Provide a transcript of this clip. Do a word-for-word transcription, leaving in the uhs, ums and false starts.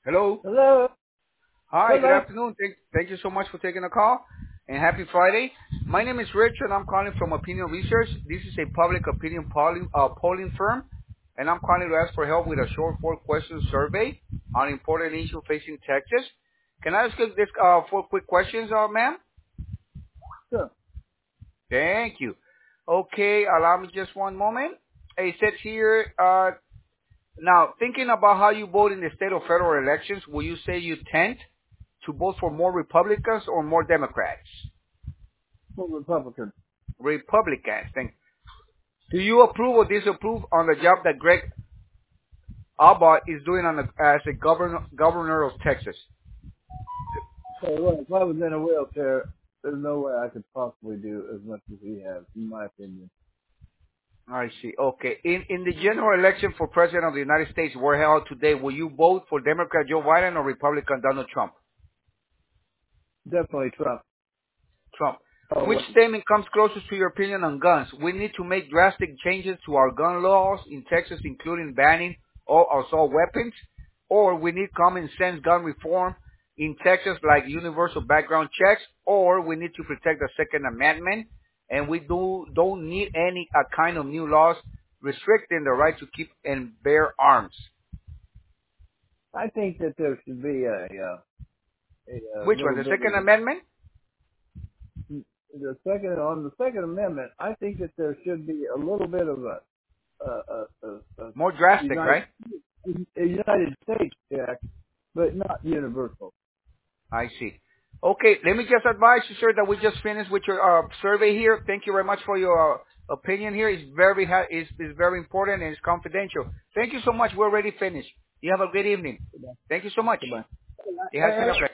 Hello. Hello. Hi, good Hello. afternoon. Thank, thank you so much for taking the call and happy Friday. My name is Richard. I'm calling from Opinion Research. This is a public opinion polling, uh, polling firm, and I'm calling to ask for help with a short four-question survey on important issue facing Texas. Can I ask you this uh, four quick questions, uh, ma'am? Sure. Thank you. Okay, allow me just one moment. It says here, uh, now, thinking about how you vote in the state or federal elections, will you say you tend to vote for more Republicans or more Democrats? For Republican. Republicans. Thank. Do you approve or disapprove on the job that Greg Abbott is doing on the, as a governor governor of Texas? So well, if I was in a wheelchair, there's no way I could possibly do as much as he has, in my opinion. I see. Okay. In in the general election for president of the United States were held today, will you vote for Democrat Joe Biden or Republican Donald Trump? Definitely Trump. Trump. Oh, Which well, statement comes closest to your opinion on guns? We need to make drastic changes to our gun laws in Texas, including banning all assault weapons, or we need common sense gun reform in Texas like universal background checks, or we need to protect the Second Amendment, and we do, don't need any uh, kind of new laws restricting the right to keep and bear arms. I think that there should be a, uh, a, a Which one, little the bit Second of Amendment? the second on the Second Amendment. I think that there should be a little bit of a, a, a, a, a More drastic, United right? a United States check, but not universal. I see. Okay, let me just advise you, sir, that we just finished with your uh, survey here. Thank you very much for your uh, opinion here. It's very ha- is is very important and it's confidential. Thank you so much. We're already finished. You have a good evening. Goodbye. Thank you so much. Goodbye. It has been I, a pleasure.